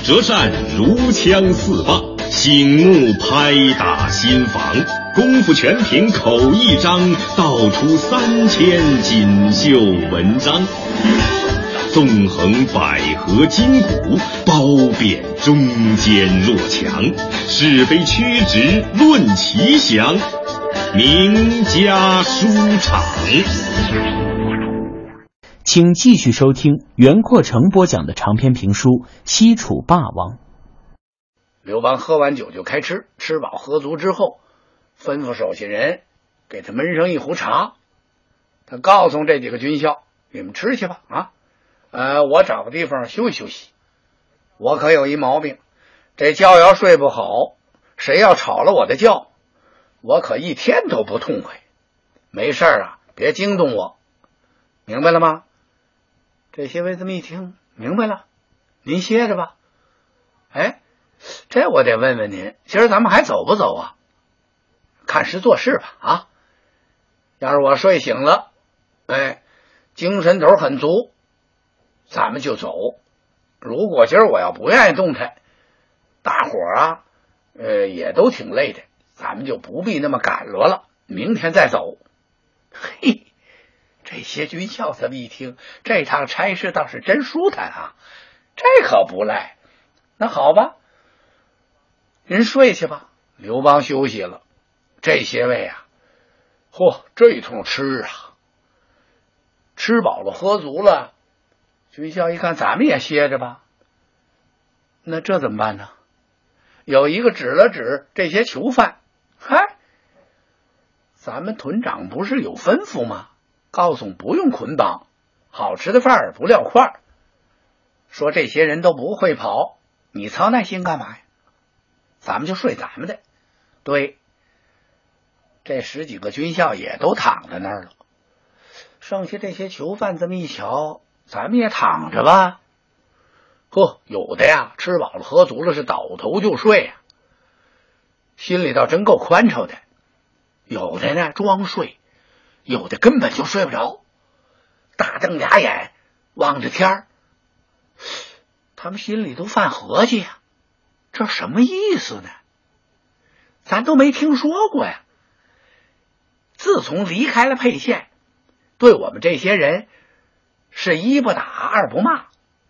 折扇如枪似棒，醒目拍打心房。功夫全凭口一张，道出3000锦绣文章。纵横捭阖筋骨，褒贬中间若强。是非曲直论奇详，名家书场。 请继续收听袁阔成播讲的长篇评书《西楚霸王》。 刘邦喝完酒就开吃，吃饱喝足之后，吩咐手下人给他焖上一壶茶。他告诉这几个军校：“你们吃去吧，我找个地方休息休息。我可有一毛病，这觉要睡不好，谁要吵了我的觉，我可一天都不痛快。没事别惊动我，明白了吗？”这些位这么一听，明白了，您歇着吧。这我得问问您，今儿咱们还走不走啊？看时做事吧要是我睡醒了，精神头很足，咱们就走。如果今儿我要不愿意动弹，大伙也都挺累的，咱们就不必那么赶罗了，明天再走。嘿，这些军校这么一听，这趟差事倒是真舒坦这可不赖。那好吧，您睡去吧。刘邦休息了，这些位这一通吃饱了喝足了，军校一看咱们也歇着吧，那这怎么办呢？有一个指了指这些囚犯，咱们屯长不是有吩咐吗？告诉不用捆绑，好吃的饭不撂块，说这些人都不会跑，你操那心干嘛呀？咱们就睡咱们的。对，这10几个军校也都躺在那儿了，剩下这些囚犯这么一瞧，咱们也躺着吧。有的吃饱了喝足了是倒头就睡心里倒真够宽敞的。有的呢装睡，有的根本就睡不着，大瞪俩眼望着天儿。他们心里都犯合计这什么意思呢？咱都没听说过自从离开了沛县，对我们这些人是一不打二不骂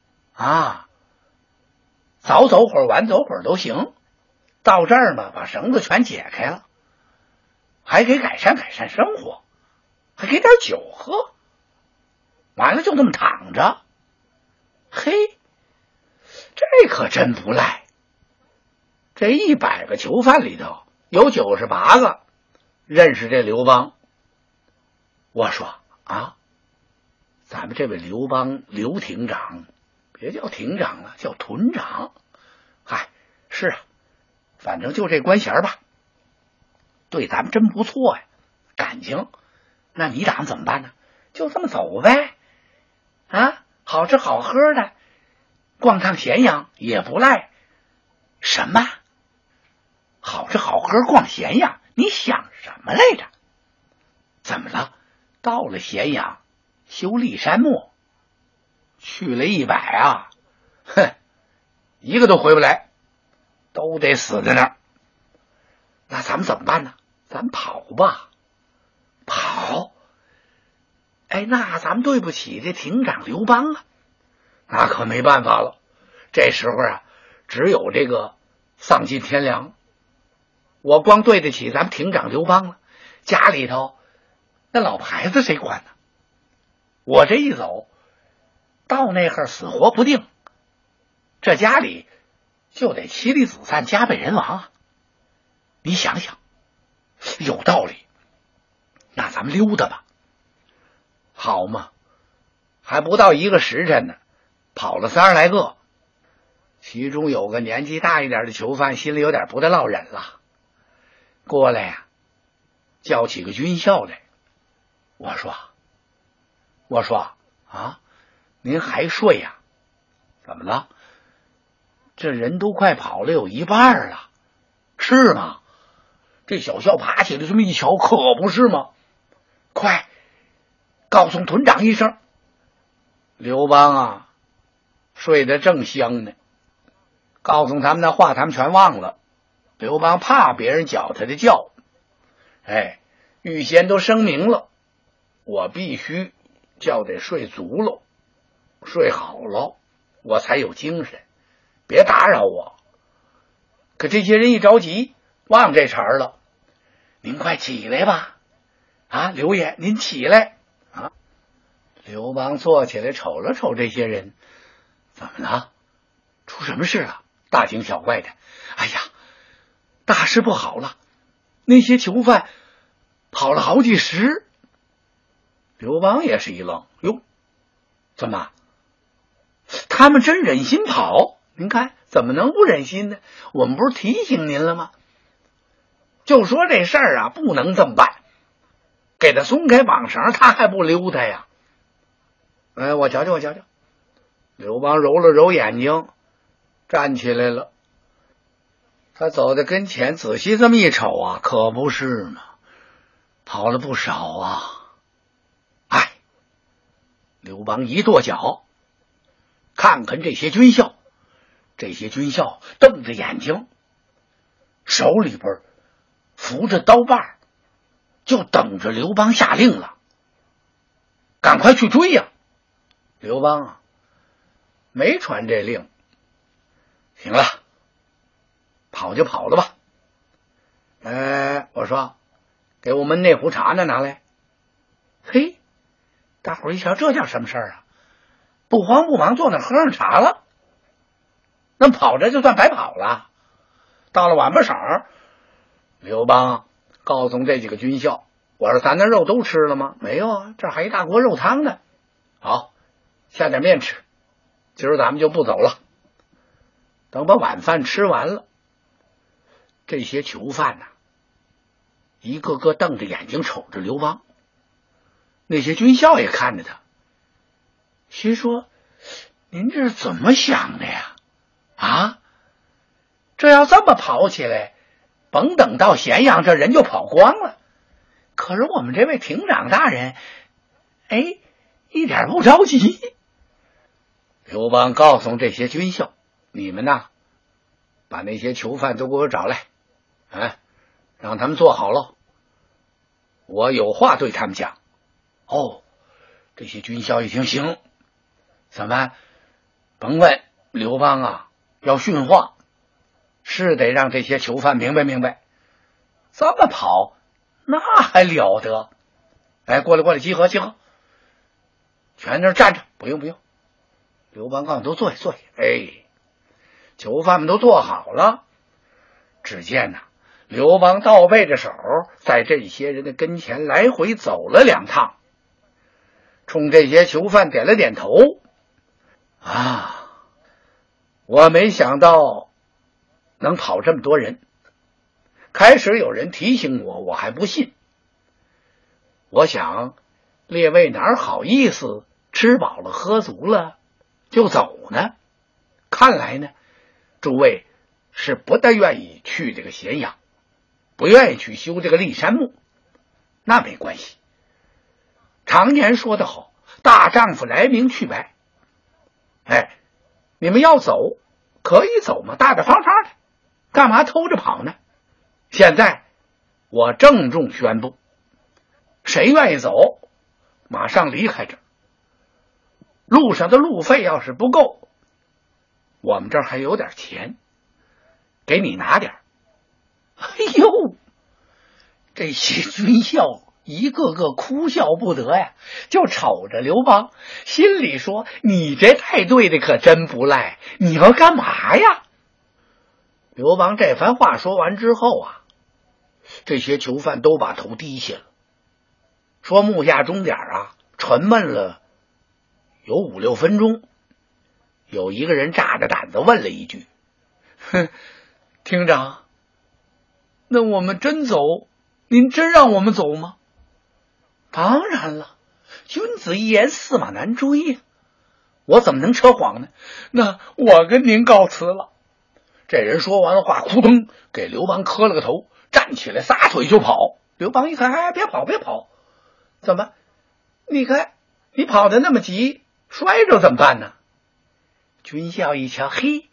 早走会儿晚走会儿都行，到这儿嘛把绳子全解开了，还给改善改善生活，还给点酒喝，完了就这么躺着。嘿，这可真不赖。这100个囚犯里头有98个认识这刘邦。我说咱们这位刘邦刘亭长，别叫亭长了，叫屯长。是反正就这官衔吧，对咱们真不错感情。那你打算怎么办呢？就这么走呗好吃好喝的，逛趟咸阳也不赖。什么好吃好喝逛咸阳？你想什么来着？怎么了？到了咸阳修骊山墓，去了100一个都回不来，都得死在那儿。那咱们怎么办呢？咱跑吧。跑？那咱们对不起这亭长刘邦那可没办法了。这时候只有这个丧尽天良。我光对得起咱们亭长刘邦了，家里头那老婆孩子谁管呢？我这一走，到那会儿死活不定，这家里就得妻离子散，家败人亡你想想，有道理。那咱们溜达吧。好嘛，还不到1个时辰呢，跑了30来个，其中有个年纪大一点的囚犯心里有点不得落忍了，过来叫起个军校来。我说您还睡怎么了？这人都快跑了有1半了。是吗？这小校爬起来这么一瞧，可不是吗？快告诉屯长一声。刘邦睡得正香呢， 告诉他们的话他们全忘了。刘邦怕别人搅他的教，预先都声明了，我必须觉得睡足了，睡好了，我才有精神，别打扰我。可这些人一着急，忘这茬了。您快起来吧，刘爷您起来啊！刘邦坐起来瞅了瞅这些人，怎么了？出什么事了？大惊小怪的。哎呀，大事不好了，那些囚犯跑了好几十。刘邦也是一愣，哟，怎么？他们真忍心跑？您看怎么能不忍心呢？我们不是提醒您了吗？就说这事儿不能这么办，给他松开绑绳，他还不溜达呀？我瞧瞧。刘邦揉了揉眼睛，站起来了。他走到跟前，仔细这么一瞅可不是嘛，跑了不少啊。刘邦一跺脚，看看这些军校，瞪着眼睛，手里边扶着刀把，就等着刘邦下令了，赶快去追呀！刘邦没传这令，行了，跑就跑了吧。我说给我们那壶茶呢，拿来。嘿，大伙一瞧，这叫什么事儿啊？不慌不忙坐那喝上茶了，那跑着就算白跑了。到了晚不晌，刘邦告诉这几个军校，我说咱的肉都吃了吗？没有啊，这还一大锅肉汤呢。好，下点面吃，今儿咱们就不走了。等把晚饭吃完了，这些囚犯一个个瞪着眼睛瞅着刘邦。那些军校也看着他，心说您这是怎么想的呀？这要这么跑起来，甭等到咸阳，这人就跑光了。可是我们这位亭长大人一点不着急。刘邦告诉这些军校，你们把那些囚犯都给我找来，让他们坐好了，我有话对他们讲。这些军校一听，行，怎么甭问，刘邦要训话，是得让这些囚犯明白，这么跑那还了得。过来，集合，全在那站着，不用。刘邦告诉都坐下。囚犯们都坐好了。只见刘邦倒背着手，在这些人的跟前来回走了2趟，冲这些囚犯点了点头。我没想到能跑这么多人。开始有人提醒我，我还不信。我想列位哪好意思吃饱了喝足了就走呢？看来呢，诸位是不大愿意去这个咸阳，不愿意去修这个骊山墓。那没关系，常言说得好，大丈夫来明去白。你们要走可以走嘛，大大方方的，干嘛偷着跑呢？现在我郑重宣布，谁愿意走马上离开这儿。路上的路费要是不够，我们这儿还有点钱，给你拿点。这些军校一个个哭笑不得呀，就瞅着刘邦，心里说，你这带队的可真不赖，你要干嘛呀？刘邦这番话说完之后这些囚犯都把头低下了，说木下钟点沉闷了有5、6分钟。有一个人炸着胆子问了一句，厅长，那我们真走，您真让我们走吗？当然了，君子一言，驷马难追呀，我怎么能扯谎呢？那我跟您告辞了。这人说完了话，扑通给刘邦磕了个头，站起来撒腿就跑。刘邦一看，别跑，怎么？你看你跑得那么急，摔着怎么办呢？军校一瞧，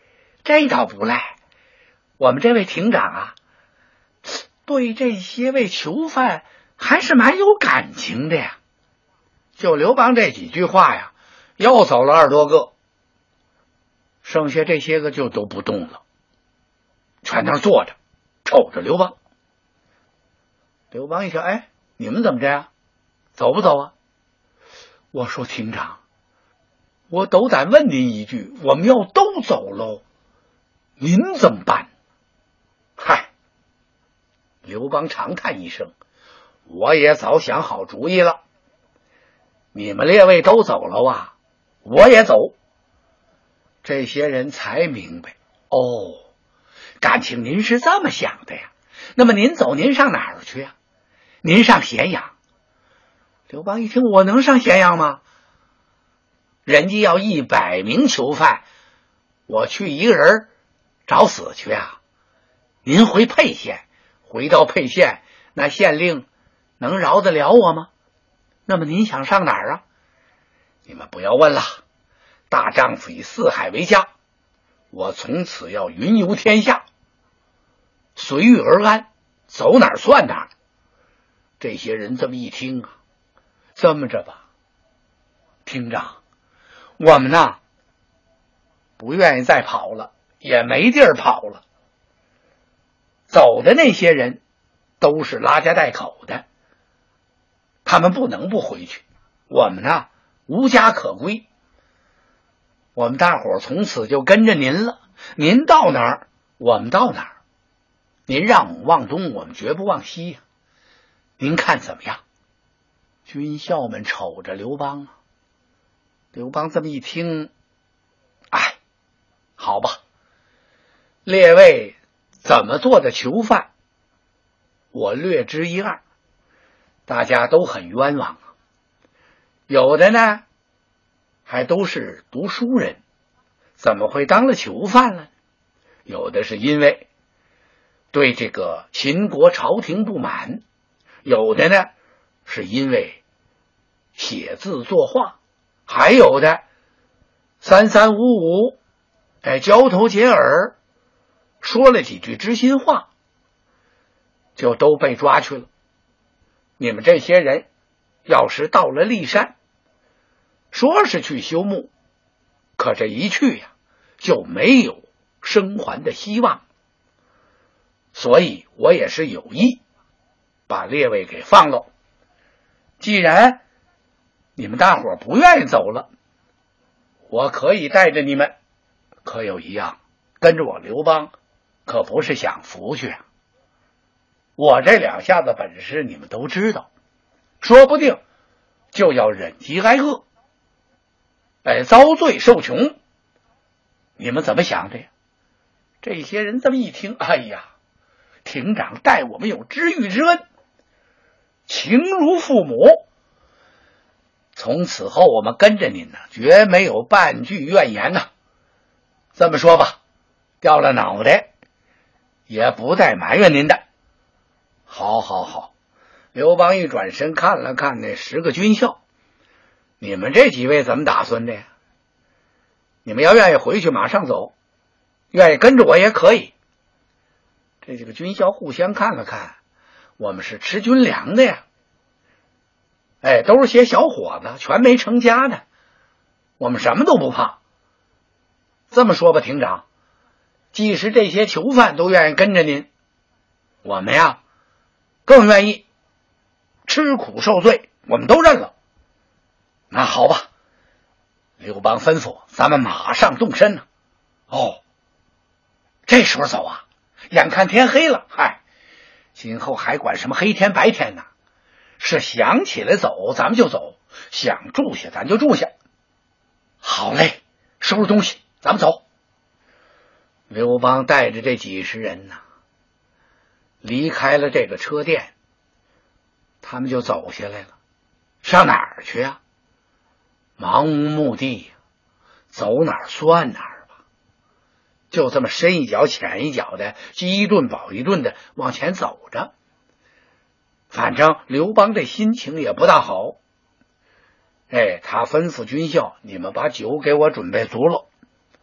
这倒不赖，我们这位庭长啊，对这些位囚犯还是蛮有感情的呀。就刘邦这几句话呀，又走了20多个，剩下这些个就都不动了，全那儿坐着瞅着刘邦。刘邦一瞧，哎，你们怎么着呀？走不走啊？我说庭长，我斗胆问您一句，我们要都走喽，您怎么办？嗨，刘邦长叹一声，我也早想好主意了，你们列位都走了啊，我也走。这些人才明白，哦，感情您是这么想的呀。那么您走，您上哪儿去呀？您上咸阳。刘邦一听，我能上咸阳吗？人家要100名囚犯，我去一个人找死去啊？您回沛县，回到沛县，那县令能饶得了我吗？那么您想上哪儿啊？你们不要问了，大丈夫以四海为家，我从此要云游天下，随遇而安，走哪儿算哪儿。这些人这么一听啊，这么着吧，厅长，我们呢不愿意再跑了，也没地儿跑了。走的那些人都是拉家带口的，他们不能不回去，我们呢无家可归，我们大伙儿从此就跟着您了，您到哪儿我们到哪儿，您让我们往东，我们绝不往西呀。您看怎么样？军校们瞅着刘邦啊，刘邦这么一听，哎，好吧，列位怎么做的囚犯，我略知一二，大家都很冤枉啊。有的呢还都是读书人，怎么会当了囚犯了？有的是因为对这个秦国朝廷不满，有的呢是因为写字作画，还有的三三五五交头接耳，说了几句知心话，就都被抓去了。你们这些人要是到了骊山，说是去修墓，可这一去呀，就没有生还的希望。所以我也是有意把列位给放了。既然你们大伙儿不愿意走了，我可以带着你们，可有一样，跟着我刘邦可不是享福去啊。我这两下子本事你们都知道，说不定就要忍饥挨饿，遭罪受穷。你们怎么想的呀？这些人这么一听，哎呀，庭长待我们有知遇之恩，情如父母，从此后我们跟着您呢，绝没有半句怨言呐。这么说吧，掉了脑袋也不带埋怨您的。好好好，刘邦一转身看了看那10个军校，你们这几位怎么打算的呀？你们要愿意回去马上走，愿意跟着我也可以。这几个军校互相看了看，我们是吃军粮的呀，都是些小伙子，全没成家的，我们什么都不怕。这么说吧，庭长，即使这些囚犯都愿意跟着您，我们呀更愿意吃苦受罪，我们都认了。那好吧，刘邦吩咐咱们马上动身呢。哦，这时候走啊？眼看天黑了，嗨，今后还管什么黑天白天呢？是想起来走咱们就走，想住下咱就住下。好嘞，收拾东西咱们走。刘邦带着这几十人呢，离开了这个车店，他们就走下来了。上哪儿去啊？茫无目的呀，走哪儿算哪儿吧。就这么深一脚浅一脚的，饥一顿饱一顿的往前走着。反正刘邦这心情也不大好，他吩咐军校，你们把酒给我准备足了，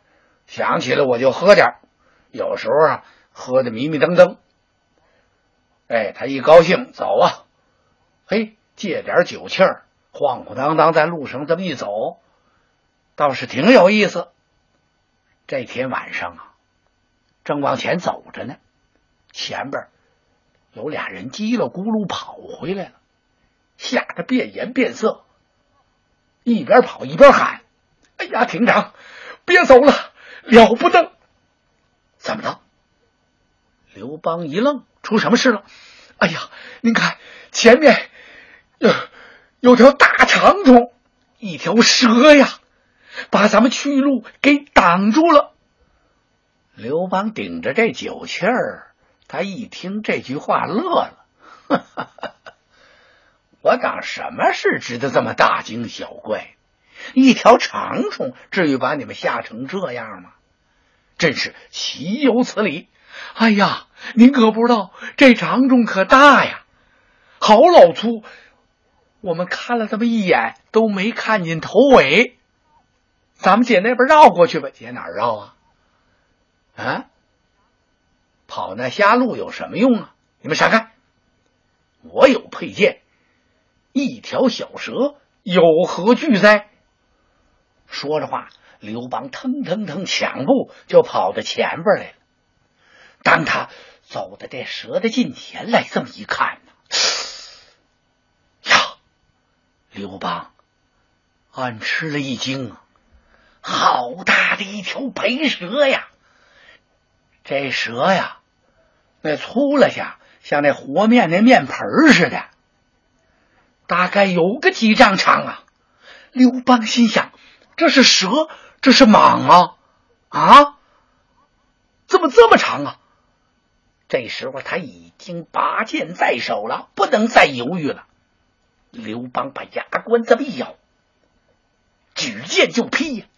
想起来我就喝点，有时候啊喝得迷迷瞪瞪。哎，他一高兴走啊，嘿，借点酒气儿，晃晃荡荡在路上这么一走，倒是挺有意思。这天晚上啊，正往前走着呢，前边有俩人叽里咕噜跑回来了，吓得变颜变色，一边跑一边喊：“哎呀，庭长，别走了，了不得！”怎么了？刘邦一愣，出什么事了？哎呀，您看前面有条大长虫，一条蛇呀，把咱们去路给挡住了。刘邦顶着这酒气儿，他一听这句话乐了，我当什么事值得这么大惊小怪？一条长虫至于把你们吓成这样吗？真是岂有此理！哎呀，您可不知道，这长虫可大呀，好老粗，我们看了这么一眼都没看见头尾。咱们姐那边绕过去吧。姐哪儿绕啊？啊，跑那瞎路有什么用啊？你们闪开！我有佩剑，一条小蛇有何惧哉？说着话，刘邦腾腾腾抢步就跑到前边来了。当他走到这蛇的近前来，这么一看呢，呀，刘邦暗吃了一惊啊！好大的一条白蛇呀！这蛇呀，那粗了下，像那和面那面盆似的，大概有个几丈长啊！刘邦心想，这是蛇，这是蟒啊！啊，怎么这么长啊？这时候他已经拔剑在手了，不能再犹豫了。刘邦把牙关这么一咬，举剑就劈呀！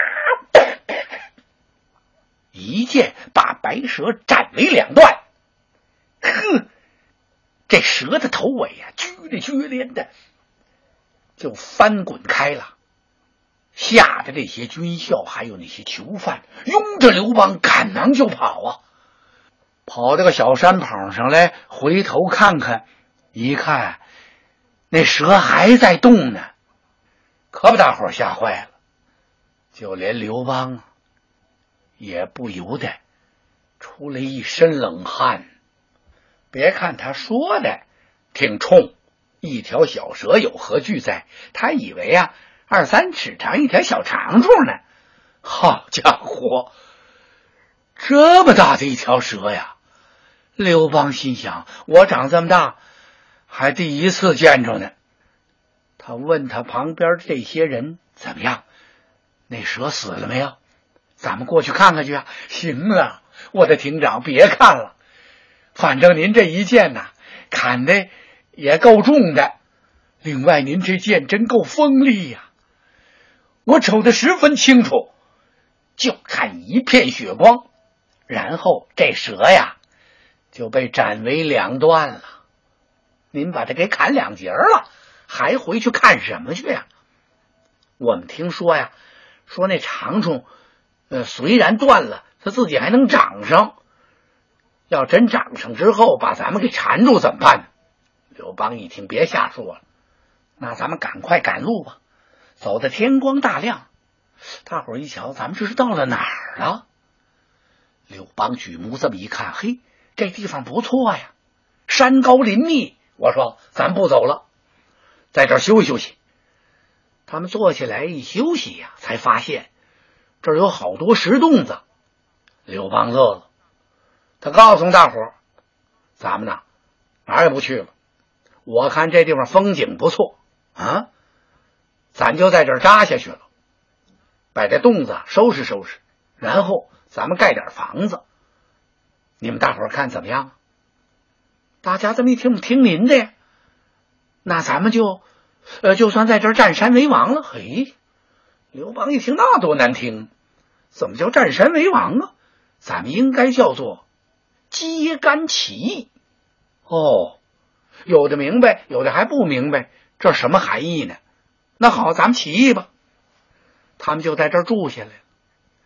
一剑把白蛇斩为两段。呵，这蛇的头尾啊，剧烈剧烈的就翻滚开了，吓得这些军校还有那些囚犯拥着刘邦赶忙就跑啊！跑到个小山坡上来，回头看看，一看那蛇还在动呢，可把大伙吓坏了，就连刘邦也不由得出了一身冷汗。别看他说的挺冲，一条小蛇有何惧哉，他以为啊2-3尺长一条小长虫呢。好家伙，这么大的一条蛇呀！刘邦心想，我长这么大还第一次见着呢。他问他旁边这些人，怎么样，那蛇死了没有？咱们过去看看去啊！行了，我的庭长，别看了，反正您这一剑呐，砍的也够重的，另外您这剑真够锋利呀！我瞅得十分清楚，就看一片血光，然后这蛇呀就被斩为两段了。您把它给砍2截了，还回去看什么去呀？我们听说呀，说那长虫虽然断了，它自己还能长上，要真长上之后把咱们给缠住怎么办呢？刘邦一听，别瞎说了，那咱们赶快赶路吧。走到天光大亮，大伙儿一瞧，咱们这是到了哪儿了？刘邦举目这么一看，嘿，这地方不错呀，山高林密。我说咱不走了，在这儿休息休息。他们坐下来一休息呀，才发现这儿有好多石洞子。刘邦乐了，他告诉大伙儿，咱们呢哪儿也不去了，我看这地方风景不错啊，咱就在这儿扎下去了，把这洞子收拾收拾，然后咱们盖点房子，你们大伙儿看怎么样？大家这么一听，听您的呀，那咱们就算在这儿占山为王了。嘿，刘邦一听，那多难听，怎么叫占山为王啊？咱们应该叫做揭竿起义。哦，有的明白，有的还不明白，这什么含义呢？那好，咱们起义吧。他们就在这儿住下来了。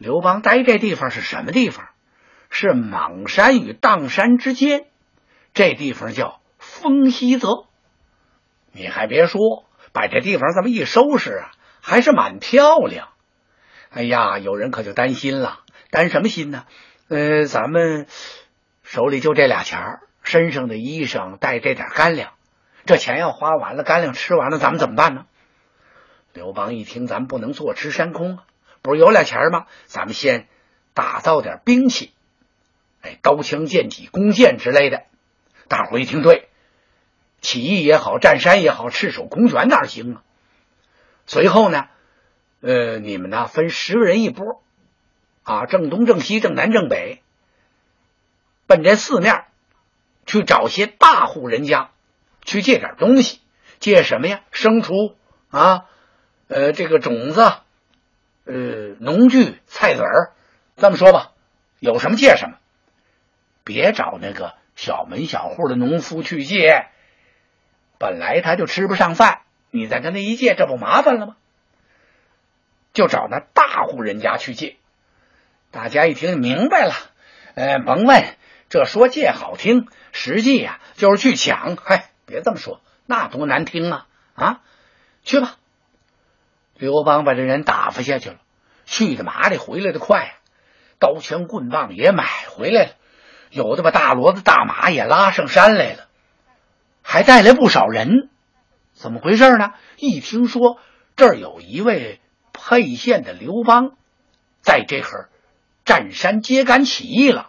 刘邦待这地方是什么地方？是莽山与砀山之间，这地方叫丰西泽。你还别说，把这地方这么一收拾啊，还是蛮漂亮。哎呀，有人可就担心了，担什么心呢？咱们手里就这俩钱儿，身上的衣裳带这点干粮，这钱要花完了，干粮吃完了，咱们怎么办呢？刘邦一听，咱们不能坐吃山空啊，不是有俩钱吗？咱们先打造点兵器，刀枪剑戟弓箭之类的。大伙一听，对，起义也好，占山也好，赤手空拳哪行啊？随后呢，你们呢分10个人一波啊，正东正西正南正北，奔这四面去找些大户人家去借点东西。借什么呀？牲畜啊，这个种子，农具、菜籽儿。这么说吧，有什么借什么，别找那个小门小户的农夫去借，本来他就吃不上饭，你再跟他一借，这不麻烦了吗？就找那大户人家去借。大家一听明白了，甭问，这说借好听，实际呀就是去抢。别这么说，那多难听啊！去吧。刘邦把这人打发下去了，去的麻利，回来的快，刀枪棍棒也买回来了，有的把大骡子大马也拉上山来了，还带来不少人。怎么回事呢？一听说这儿有一位沛县的刘邦在这会儿占山揭竿起义了，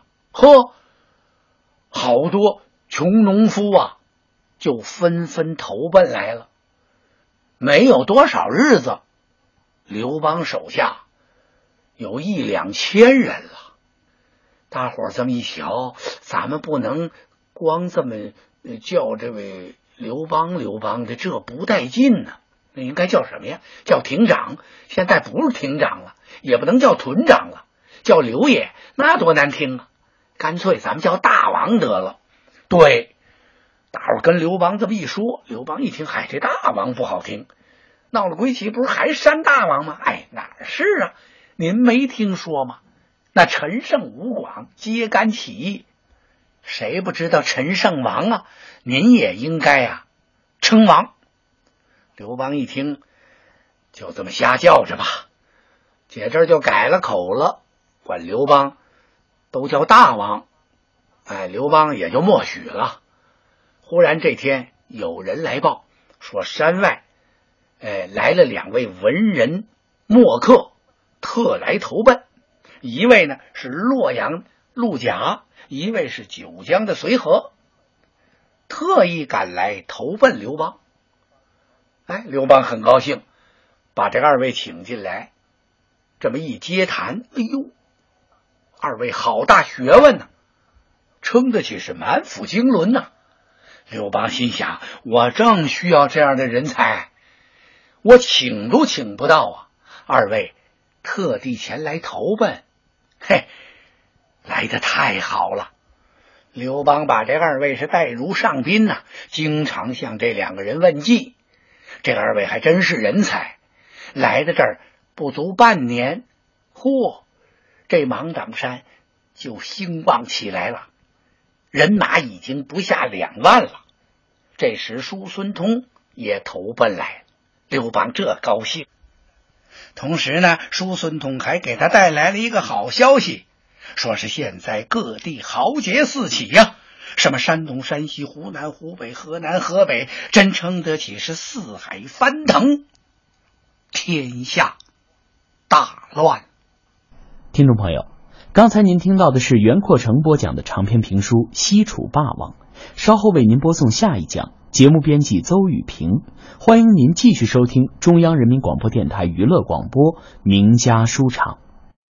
好多穷农夫啊就纷纷投奔来了。没有多少日子，刘邦手下有1-2千人了。大伙儿这么一瞧，咱们不能光这么叫这位刘邦的，这不带劲呢。那应该叫什么呀？叫亭长。现在不是亭长了，也不能叫屯长了，叫刘爷，那多难听啊！干脆咱们叫大王得了。对，大伙儿跟刘邦这么一说，刘邦一听，这大王不好听，闹了归齐，不是还山大王吗？哪是啊？您没听说吗？那陈胜吴广揭竿起义，谁不知道陈胜王啊？您也应该称王。刘邦一听，就这么瞎叫着吧，姐这就改了口了，管刘邦都叫大王。刘邦也就默许了。忽然这天有人来报，说山外来了2位文人墨客，特来投奔。一位呢是洛阳陆贾，一位是九江的随和，特意赶来投奔刘邦。刘邦很高兴，把这2位请进来，这么一接谈，2位好大学问呢，称得起是满腹经纶呢。刘邦心想，我正需要这样的人才，我请都请不到啊！2位特地前来投奔，来得太好了。刘邦把这2位是待如上宾呐，经常向这2个人问计。这2位还真是人才，来到这儿不足半年，这芒砀山就兴旺起来了，人马已经不下2万了。这时叔孙通也投奔来了，刘邦这高兴。同时呢，叔孙通还给他带来了一个好消息，说是现在各地豪杰四起呀，什么山东、山西、湖南、湖北、河南、河北，真称得起是四海翻腾，天下大乱。 听众朋友，刚才您听到的是袁阔成播讲的长篇评书《西楚霸王》，稍后为您播送下一讲。节目编辑邹雨平，欢迎您继续收听中央人民广播电台娱乐广播名家书场。